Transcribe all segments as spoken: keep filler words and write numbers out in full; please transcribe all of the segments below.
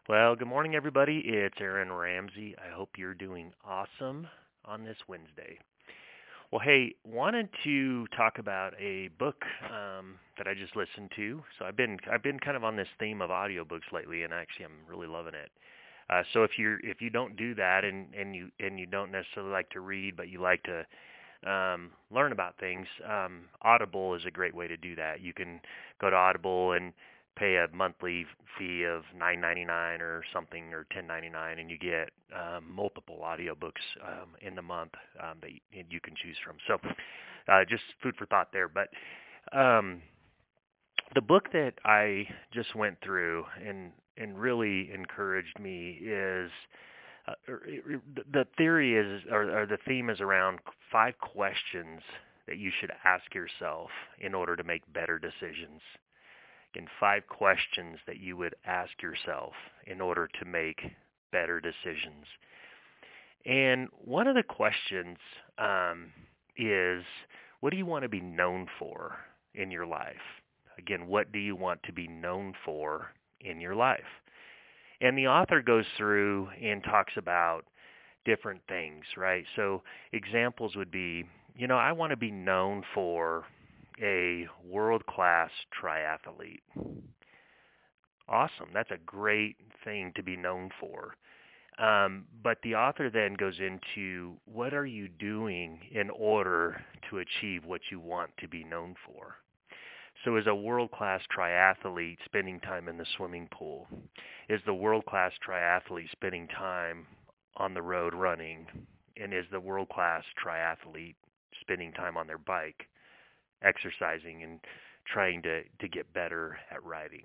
Well, good morning, everybody. It's Aaron Ramsey. I hope you're doing awesome on this Wednesday. Well, hey, wanted to talk about a book um, that I just listened to. So I've been I've been kind of on this theme of audiobooks lately, and actually I'm really loving it. Uh, so if you if you don't do that and and you and you don't necessarily like to read, but you like to um, learn about things, um, Audible is a great way to do that. You can go to Audible and pay a monthly fee of nine ninety-nine or something or ten ninety-nine, and you get um, multiple audiobooks um, in the month um, that y- you can choose from. So uh, just food for thought there. But um, the book that I just went through and and really encouraged me is uh, er, er, the theory is, or, or the theme is around five questions that you should ask yourself in order to make better decisions. Again, five questions that you would ask yourself in order to make better decisions. And one of the questions um, is, what do you want to be known for in your life? Again, what do you want to be known for in your life? And the author goes through and talks about different things, right? So examples would be, you know, I want to be known for a world-class triathlete. Awesome. That's a great thing to be known for. Um, but the author then goes into, what are you doing in order to achieve what you want to be known for? So is a world-class triathlete spending time in the swimming pool? Is the world-class triathlete spending time on the road running? And is the world-class triathlete spending time on their bike, exercising and trying to, to get better at riding?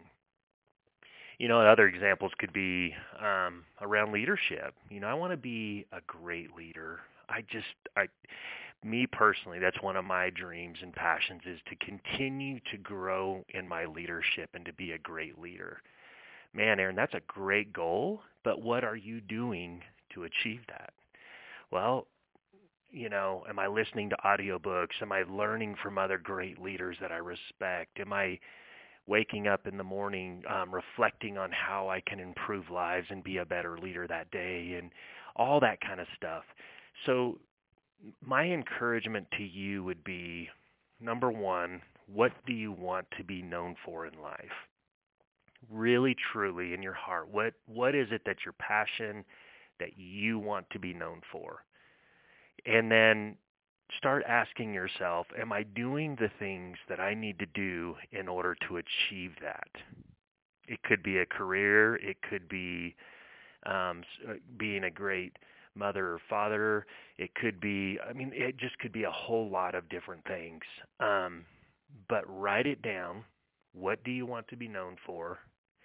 You know, other examples could be um, around leadership. You know, I want to be a great leader. I just, I, me personally, that's one of my dreams and passions is to continue to grow in my leadership and to be a great leader. Man, Aaron, that's a great goal, but what are you doing to achieve that? Well, you know, am I listening to audiobooks? Am I learning from other great leaders that I respect? Am I waking up in the morning um, reflecting on how I can improve lives and be a better leader that day and all that kind of stuff? So my encouragement to you would be, number one, what do you want to be known for in life? Really, truly, in your heart, what what is it that your passion that you want to be known for? And then start asking yourself, am I doing the things that I need to do in order to achieve that? It could be a career. It could be um, uh, being a great mother or father. It could be, I mean, it just could be a whole lot of different things. Um, but write it down. What do you want to be known for?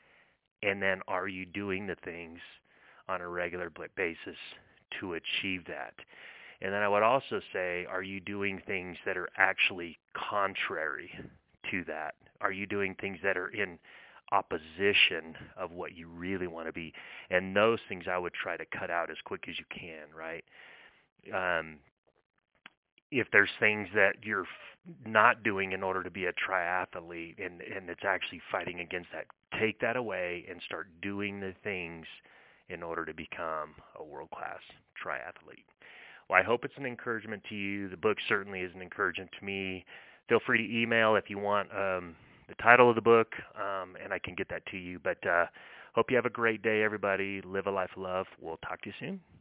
And then are you doing the things on a regular basis to achieve that? And then I would also say, are you doing things that are actually contrary to that? Are you doing things that are in opposition of what you really want to be? And those things I would try to cut out as quick as you can, right? Um, if there's things that you're not doing in order to be a triathlete and, and it's actually fighting against that, take that away and start doing the things in order to become a world-class triathlete. Well, I hope it's an encouragement to you. The book certainly is an encouragement to me. Feel free to email if you want um, the title of the book, um, and I can get that to you. But uh, hope you have a great day, everybody. Live a life of love. We'll talk to you soon.